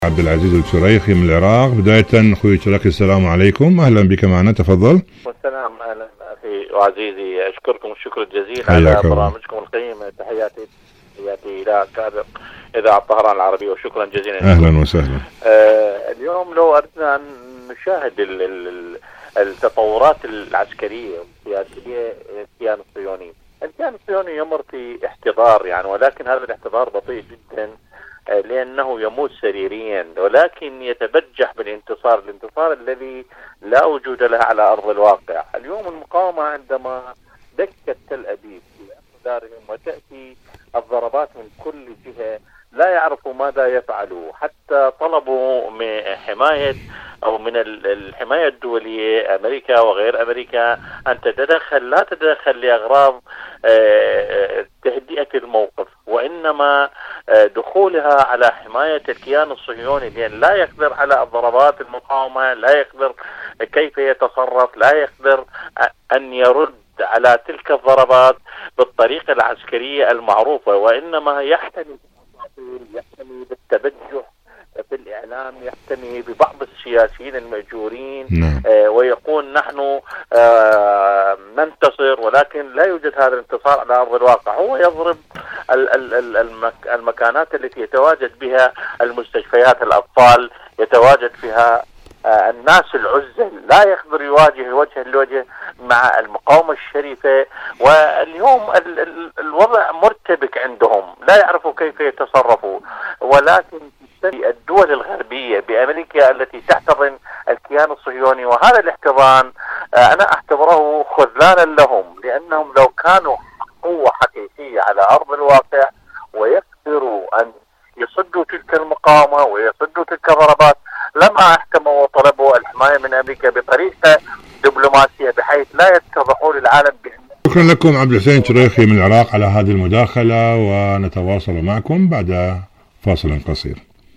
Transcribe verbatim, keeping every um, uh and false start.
عبد العزيز الشريخي من العراق. بداية أخوي الشريخي السلام عليكم، أهلا بك معنا، تفضل. والسلام، أهلا أخي وعزيزي، أشكركم الشكر الجزيل على برامجكم القيمة. تحياتي تحياتي إلى كادر إذاعة طهران العربية وشكرا جزيلا. أهلا وسهلا. آه اليوم لو أردنا أن نشاهد ال ال التطورات العسكرية والسياسية للكيان الصهيوني. الكيان الصهيوني يمر في احتضار يعني، ولكن هذا الاحتضار بطيء جدا لأنه يموت سريريا، ولكن يتبجح بالانتصار، الانتصار الذي لا وجود له على أرض الواقع. اليوم المقاومة عندما دكت تل أبيب في أقدارهم وتأتي الضربات من كل جهة لا يعرفوا ماذا يفعلوا، حتى طلبوا من حماية أو من الحماية الدولية أمريكا وغير أمريكا أن تتدخل، لا تتدخل لأغراض تهدئة الموقف، وإنما دخولها على حماية الكيان الصهيوني، لأن لا يقدر على الضربات المقاومة، لا يقدر كيف يتصرف، لا يقدر أن يرد على تلك الضربات بالطريقة العسكرية المعروفة، وإنما يحتمي يحتمي بالتبجح في الإعلام، يحتمي ببعض السياسيين المأجورين آه ويقول نحن آه ننتصر، ولكن لا يوجد هذا الانتصار على أرض الواقع. هو يضرب ال ال ال المك المكانات التي يتواجد بها المستشفيات الأطفال، يتواجد فيها آه الناس العزل، لا يقدر يواجه وجها لوجه مع المقاومة الشريفة. واليوم ال ال الوضع مرتبك عندهم، لا يعرفوا كيف يتصرفوا، ولكن الدول الغربية بأمريكا التي تحتضن الكيان الصهيوني، وهذا الاحتضان أنا أعتبره خذلانا لهم، لأنهم لو كانوا قوة حقيقية على أرض الواقع ويقدروا أن يصدوا تلك المقاومة ويصدوا تلك الضربات لما احتموا وطلبوا الحماية من أمريكا بطريقة دبلوماسية بحيث لا يتضحوا للعالم بأن. شكرا لكم عبد الحسين الشريخي من العراق على هذه المداخلة، ونتواصل معكم بعد فاصل قصير.